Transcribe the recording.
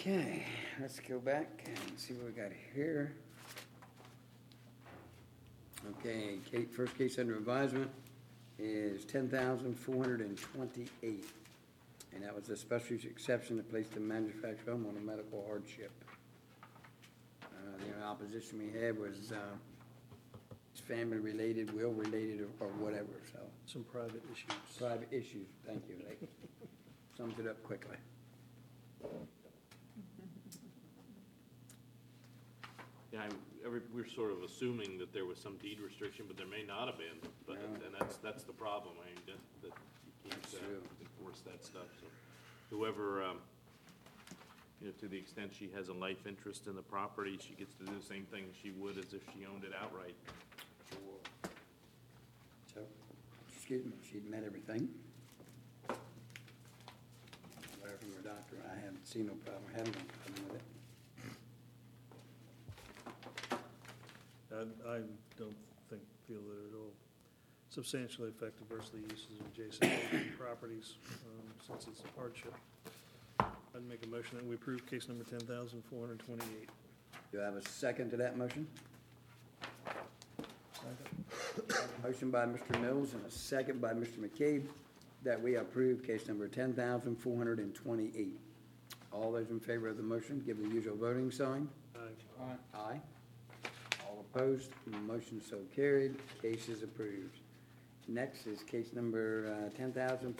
Okay, let's go back and see what we got here. Okay, first case under advisement is 10,428. And that was a special use exception to place the manufactured home on a medical hardship. The only opposition we had was it's family related, will related, or whatever, so. Some private issues. Private issues, thank you, Lake. Sums it up quickly. Yeah, we're sort of assuming that there was some deed restriction, but there may not have been, but, No. and that's the problem, I mean, that you That's can't true. enforce that stuff, so. Whoever, to the extent she has a life interest in the property, she gets to do the same thing she would as if she owned it outright. Sure. So, excuse me, she'd met everything. Letter from her doctor, I haven't seen no problem, having no problem with it. I don't feel that it will substantially affect adversely uses of adjacent properties, since it's a hardship. I'd make a motion that we approve case number 10,428. Do I have a second to that motion? Second. Motion by Mr. Mills and a second by Mr. McCabe that we approve case number 10,428. All those in favor of the motion, give the usual voting sign. Aye. Aye. All opposed, motion so carried, case is approved. Next is case number 10,000.